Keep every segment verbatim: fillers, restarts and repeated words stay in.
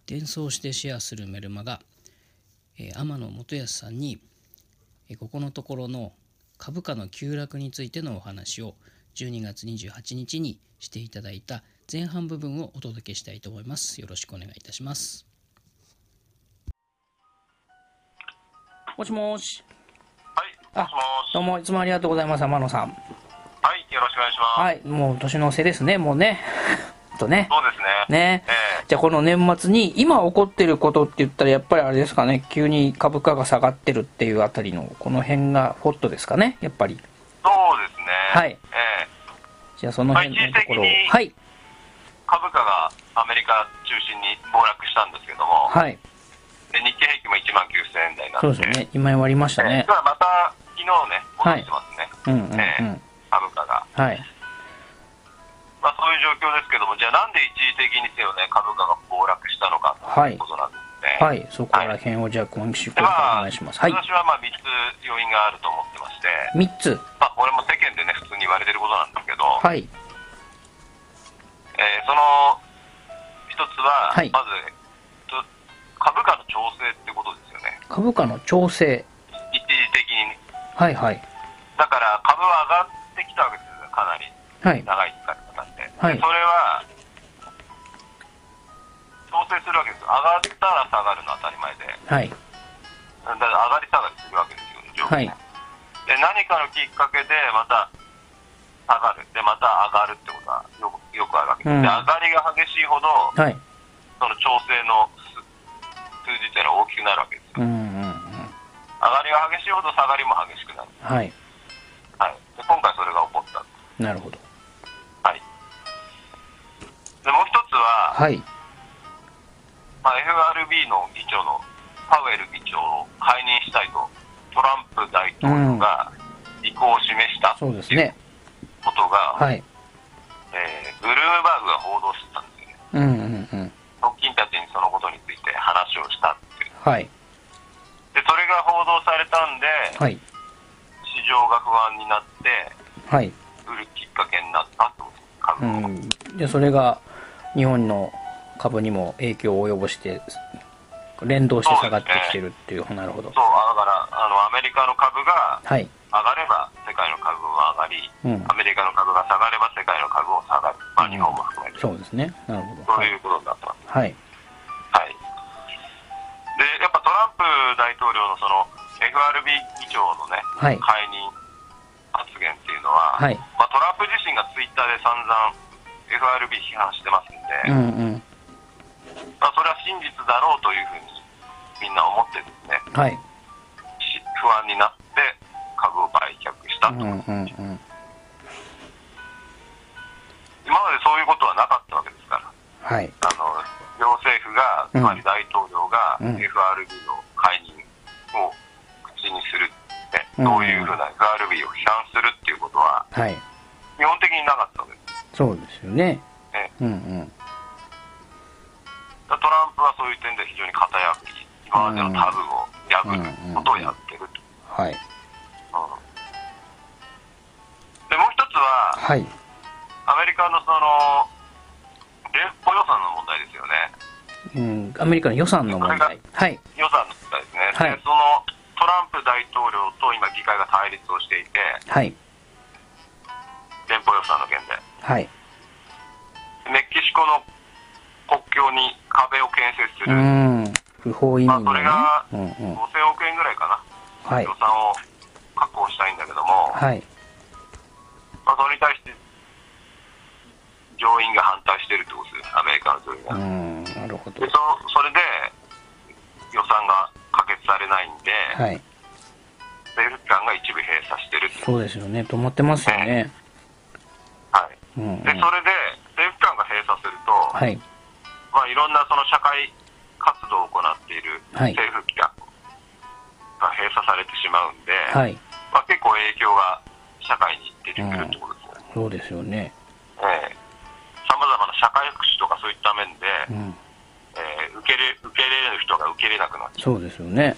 伝送してシェアするメルマガ、えー、天野元康さんに、えー、ここのところの株価の急落についてのお話をじゅうにがつにじゅうはちにちにしていただいた前半部分をお届けしたいと思います。よろしくお願いいたします。もしもし。 はい、もしもし。 どうもいつもありがとうございます。天野さん。 はい、よろしくお願いします。 はい、もう年の瀬ですね、もうね。とね。 そうですね。 ね、 えー、 じゃあこの年末に今起こってることって言ったらやっぱりあれですかね、急に株価が下がってるっていうあたりのこの辺がホットですかね、やっぱり。 そうですね。 はい。 えー、じゃあその辺のところを、 まあ、 はい。 株価がアメリカ中心に暴落したんですけども、 はい。 で日経平均もいちまんきゅうせんえん台になって、 そうですよね、今割りましたね。 えー、また昨日ね、戻してますね。 はい、うんうんうん、 えー、株価が。 はい。 まあ、そういう状況ですけども、じゃあなんで一時的にせよね、株価が暴落したのかということなんですね。 はい、はい、そこら辺をじゃあ今週からお願いします。はい。 私はまあみっつ要因があると思ってまして、 みっつ。 まあ、これも世間でね、普通に言われてることなんですけど、 はい。 えー、その一つは、 はい、 まず、株価の調整ってことですよね。 株価の調整。 一時的に。 はいはい。 だから株は上がってきたわけですよ、かなり。 はい。 長い期間にわたって。 はい。 それは、調整するわけですよ。上がったら下がるのは当たり前で。 はい。 だから上がり下がりするわけですよね、状況。はい。で、何かのきっかけでまた下がる。で、また上がるってことはよく、よくあるわけです。うん、で、上がりが激しいほど、はい、その調整の数字っていうのは大きくなるわけですよ。うんうんうん、上がりが激しいほど下がりも激しくなる。はい。はい。で、今回それが起こった。 なるほど。 はい。で、もう一つは、はい。まあ、エフアールビー の議長のパウエル議長を解任したいとトランプ大統領が意向を示したということが、うん、はい。えー、ブルームバーグが報道してたんですよね。うんうんうん。側近たちにそのことについて話をしたっていう。はい。で、それが報道されたんで、はい。市場が不安になって、はい。売るきっかけになったってことです、株価。うん。で、それが日本の株にも影響を及ぼして、連動して下がってきてるっていう、ね、なるほど。そう、だからあのアメリカの株が上がれば世界の株も上がり、はい、アメリカの株が下がれば世界の株も下がる。まあ、日本も含めて、うん。そうですね。なるほど。そういうことになってます。はい。はい。で、やっぱトランプ大統領のその エフアールビー 議長のね、はい、解任発言っていうのは、はい、まあ、トランプ自身がツイッターで散々 エフアールビー 批判してますんで、うんうん、まあ、それは真実だろうというふうにみんな思ってですね、はい、不安になって株を売却したと、うんうんうん、今までそういうことはなかったわけですから、はい、あの両政府が、つまり大統領が エフアールビー の解任を口にする、ね、うん、そういうふうな エフアールビー を批判するっていうことは、はい、基本的になかったわけです。そうですよね。ね、うんうん、トランプはそういう点で非常に型破り、今までのタブーを破ることをやってると、うんうんうん、はい、うん、でもう一つは、はい、アメリカのその連邦予算の問題ですよね。うん、アメリカの予算の問題、はい、予算の問題ですね、はい、でそのトランプ大統領と今議会が対立をしていて、はい、連邦予算の件で、はい、メキシコの国境に壁を建設する、うん、不法移民のね、まあ、それがごせんおくえんぐらいかな、はい、予算を確保したいんだけども、はい、まあ、それに対して上院が反対しているってことです、アメリカの上院が。うん、なるほど。で そ, それで予算が可決されないんで、はい、政府機関が一部閉鎖してるって。そうですよね、止まってますよね。ね、はい、うんうん、でそれで政府機関が閉鎖すると、はい、まあ、いろんなその社会活動を行っている政府機関が閉鎖されてしまうんで、はい、まあ、結構影響が社会に出てくるってことですね。うん、そうですよね。さまざまな社会福祉とかそういった面で、うん、えー、受け入れ、受け入れる人が受け入れなくなって。そうですよね。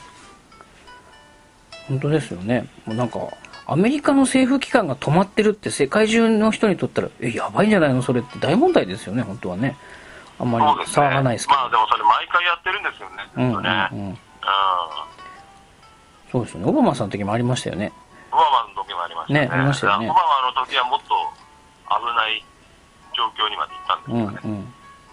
本当ですよね。もうなんかアメリカの政府機関が止まってるって世界中の人にとったら、え、やばいんじゃないのそれって大問題ですよね、本当はね。 あんまり騒がないですけど、 まあでもそれ毎回やってるんですよね、うんうんうん、うん、 そうですよね。オバマさんの時もありましたよね。 オバマの時もありましたね。 ね、ありましたよね。 オバマの時はもっと危ない状況にまで行ったんですよね。うんうんうん、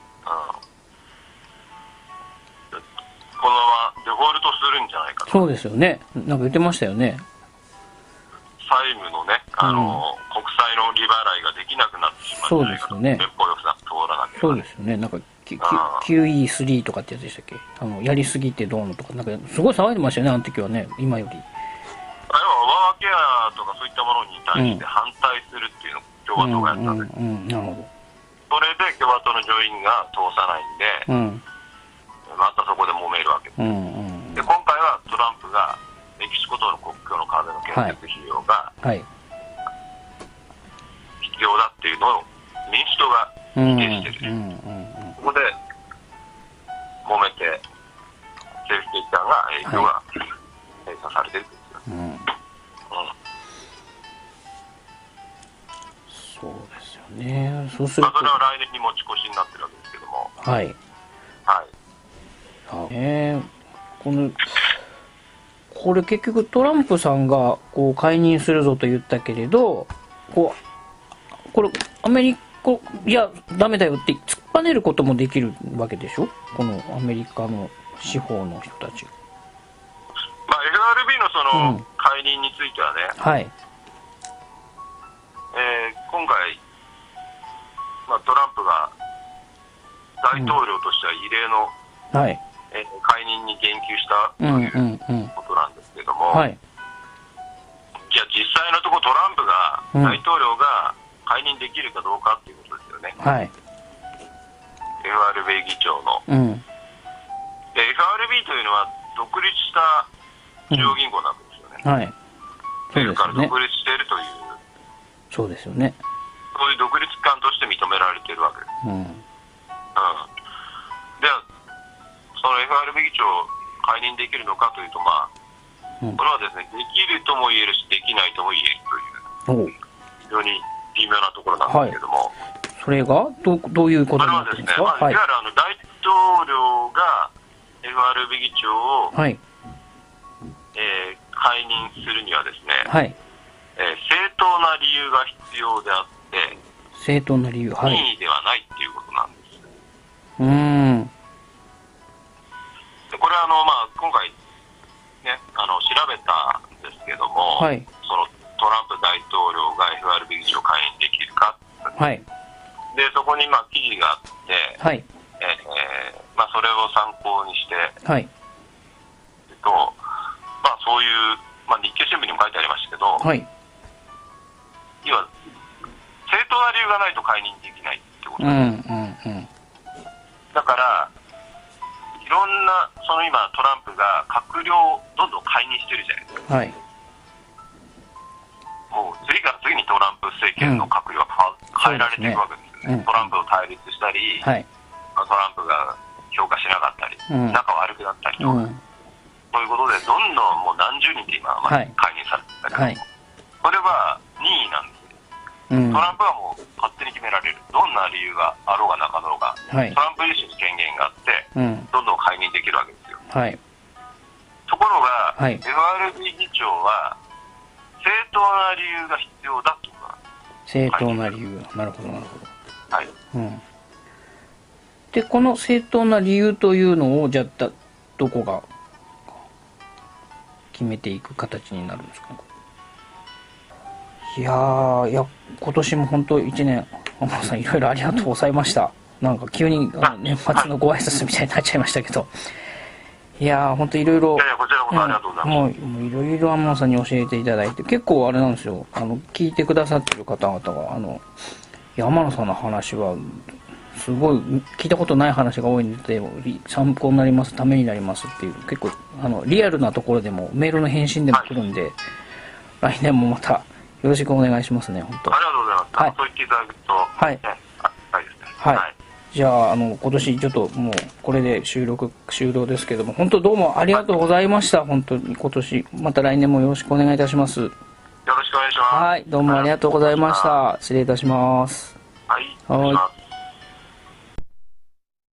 このままデフォルトするんじゃないかと。 そうですよね。なんか言ってましたよね。 債務のね、あの、うん、国債の利払いができなくなってしまう。そうですよね。連邦予算通らなければ、ね。 そうですよね。なんか キューイースリー とかってやつでしたっけ？あのやりすぎてどうのとか、なんかすごい騒いでましたよね、あの時はね、今より。 あれはオバマケアとかそういったものに対して反対するっていうのを共和党がやったんです。うんうんうん、なるほど。それで共和党の上院が通さないんで、うん、またそこで揉めるわけです。うんうん、で今回はトランプがメキシコとの国境の壁の建設費用が必要だっていうのを民主党が否定してる、うんうんうん、ここで揉めて政府機関が影響が閉鎖されてるんですよ、うんうん、 そうですよね。そうすると、 まあ、それは来年に持ち越しになってるわけですけども、 はいはい、えー、このこれ結局トランプさんがこう解任するぞと言ったけれど、こうこれアメリカいやダメだよって突っぱねることもできるわけでしょ、このアメリカの司法の人たち。 まあ、エフアールビー のその解任についてはね、うん、はい、えー、今回、まあ、トランプが大統領としては異例の、うん、はい、えー、解任に言及したということなんですけども、うんうんうん、はい、じゃあ実際のところトランプが、うん、大統領が解任できるかどうかっていうことですよね、はい、エフアールビー 議長の、うん、で エフアールビー というのは独立した中央銀行なんですよね、うん、はい、そうですよね、から独立しているという、 そうですよね、 そういう独立機関として認められているわけです、うんうん、でその エフアールビー 議長を解任できるのかというと、まあ、うん、これはですね、できるとも言えるし、できないとも言えるという、非常に微妙なところなんですけども、はい、 それがど う, どういうことになってるんですか。 まあ、いわゆるあの大統領が エフアールビー 議長を、はい、えー、解任するにはですね、はい、えー、正当な理由が必要であって、 正当な理由、はい、 任意ではないっていうことなんです。 うーん、 これはあの、まあ、今回、ね、あの調べたんですけども、はい、そのトランプ大統領が エフアールビー 議長を解任できるか、はい、でそこにまあ記事があって、はい、えーまあ、それを参考にして、はい、とまあ、そういう、まあ、日経新聞にも書いてありましたけど、はい、要は正当な理由がないと解任できないってことなんです、うんうんうん、だからいろんな、その今トランプが閣僚をどんどん解任してるじゃないですか、はい、もう次から次にトランプ政権の閣僚が変えられていくわけですよね、うん、トランプと対立したり、はい、トランプが評価しなかったり、うん、仲悪くなったりとか、うん、そういうことでどんどんもう何十人って今、まあ、解任されてたけど、はい、それは任意なんですよ、うん、トランプはもう勝手に決められる、どんな理由があろうがなかろうが、はい、トランプ自身に権限があって、うん、どんどん解任できるわけですよ、はい、ところが、はい、エフアールビー 議長は正当な理由が必要だということなんです。 正当な理由、なるほどなるほど、はい、うん、でこの正当な理由というのをじゃあどこが決めていく形になるんですか。いやー、いや今年も本当いちねん天野さんいろいろありがとうございました。なんか急にあの年末のご挨拶みたいになっちゃいましたけど、いやー本当いろいろ、 いやいやこちらこそありがとうございます。 もういろいろ天野さんに教えていただいて、結構あれなんですよ、あの聞いてくださってる方々があのいや天野さんの話はすごい聞いたことない話が多いので参考になります、ためになりますっていう、結構あのリアルなところでもメールの返信でも来るんで、はい、来年もまたよろしくお願いしますね。本当ありがとうございます、はい、そう言っていただくと、はい、ね、ありですね、 はい、はい、じゃあ、あの今年ちょっともうこれで収録終了ですけども、本当どうもありがとうございました。本当に今年また来年もよろしくお願いいたします。よろしくお願いします。 はい、どうもありがとうございました。失礼いたします。 はい、失礼します。